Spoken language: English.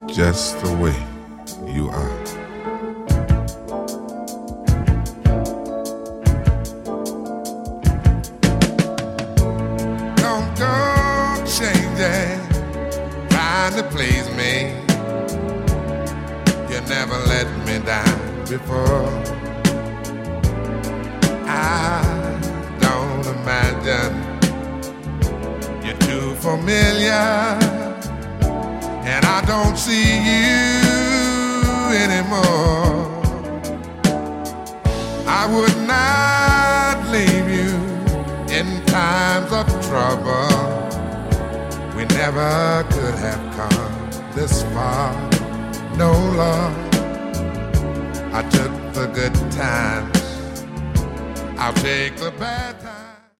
just the way you are. Don't go changing, trying to please me. You never let me down before. I don't imagine you're too familiar, and I don't see you anymore. I would not leave you in times of trouble. We never could have come this far. No, love, I took the good times, I'll take the bad